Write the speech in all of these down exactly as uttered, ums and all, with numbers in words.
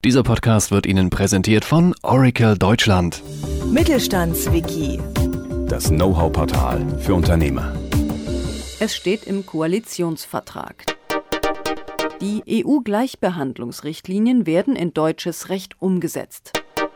Dieser Podcast wird Ihnen präsentiert von Oracle Deutschland. Mittelstandswiki. Das Know-how-Portal für Unternehmer. Es steht im Koalitionsvertrag. Die E U-Gleichbehandlungsrichtlinien werden in deutsches Recht umgesetzt.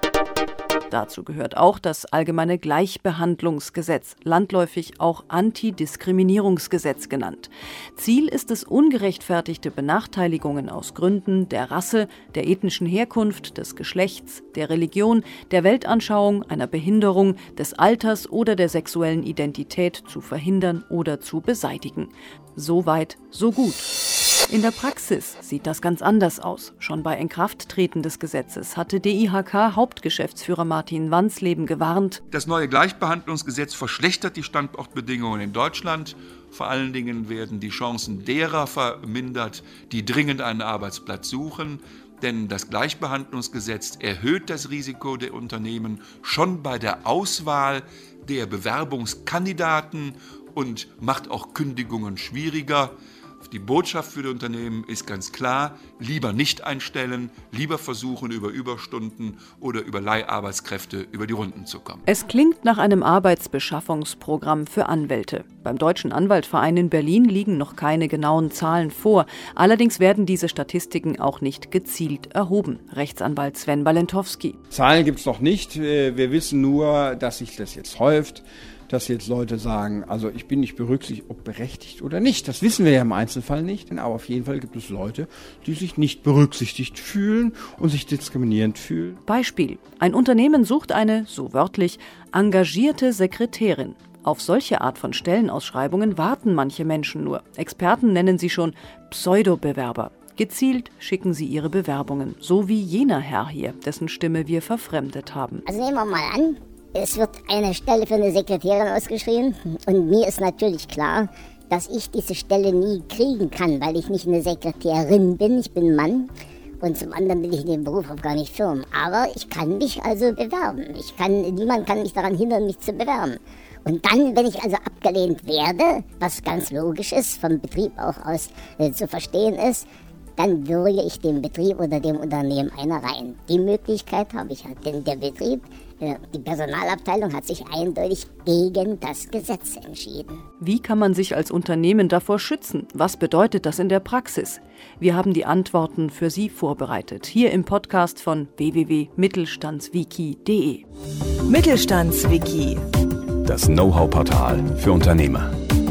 Dazu gehört auch das Allgemeine Gleichbehandlungsgesetz, landläufig auch Antidiskriminierungsgesetz genannt. Ziel ist es, ungerechtfertigte Benachteiligungen aus Gründen der Rasse, der ethnischen Herkunft, des Geschlechts, der Religion, der Weltanschauung, einer Behinderung, des Alters oder der sexuellen Identität zu verhindern oder zu beseitigen. So weit, so gut. In der Praxis sieht das ganz anders aus. Schon bei Inkrafttreten des Gesetzes hatte D I H K-Hauptgeschäftsführer Martin Wansleben gewarnt. Das neue Gleichbehandlungsgesetz verschlechtert die Standortbedingungen in Deutschland. Vor allen Dingen werden die Chancen derer vermindert, die dringend einen Arbeitsplatz suchen. Denn das Gleichbehandlungsgesetz erhöht das Risiko der Unternehmen schon bei der Auswahl der Bewerbungskandidaten und macht auch Kündigungen schwieriger. Die Botschaft für die Unternehmen ist ganz klar, lieber nicht einstellen, lieber versuchen, über Überstunden oder über Leiharbeitskräfte über die Runden zu kommen. Es klingt nach einem Arbeitsbeschaffungsprogramm für Anwälte. Beim Deutschen Anwaltverein in Berlin liegen noch keine genauen Zahlen vor. Allerdings werden diese Statistiken auch nicht gezielt erhoben. Rechtsanwalt Sven Balentowski. Zahlen gibt es noch nicht. Wir wissen nur, dass sich das jetzt häuft. Dass jetzt Leute sagen, also ich bin nicht berücksichtigt, ob berechtigt oder nicht. Das wissen wir ja im Einzelfall nicht, aber auf jeden Fall gibt es Leute, die sich nicht berücksichtigt fühlen und sich diskriminierend fühlen. Beispiel: Ein Unternehmen sucht eine, so wörtlich, engagierte Sekretärin. Auf solche Art von Stellenausschreibungen warten manche Menschen nur. Experten nennen sie schon Pseudobewerber. Gezielt schicken sie ihre Bewerbungen, so wie jener Herr hier, dessen Stimme wir verfremdet haben. Also nehmen wir mal an, es wird eine Stelle für eine Sekretärin ausgeschrieben und mir ist natürlich klar, dass ich diese Stelle nie kriegen kann, weil ich nicht eine Sekretärin bin, ich bin ein Mann und zum anderen bin ich in dem Beruf auch gar nicht firm. Aber ich kann mich also bewerben. Ich kann, niemand kann mich daran hindern, mich zu bewerben. Und dann, wenn ich also abgelehnt werde, was ganz logisch ist, vom Betrieb auch aus äh, zu verstehen ist, dann würge ich dem Betrieb oder dem Unternehmen einer rein. Die Möglichkeit habe ich halt, denn der Betrieb, die Personalabteilung hat sich eindeutig gegen das Gesetz entschieden. Wie kann man sich als Unternehmen davor schützen? Was bedeutet das in der Praxis? Wir haben die Antworten für Sie vorbereitet, hier im Podcast von w w w punkt mittelstandswiki punkt de. Mittelstandswiki. Das Know-how-Portal für Unternehmer.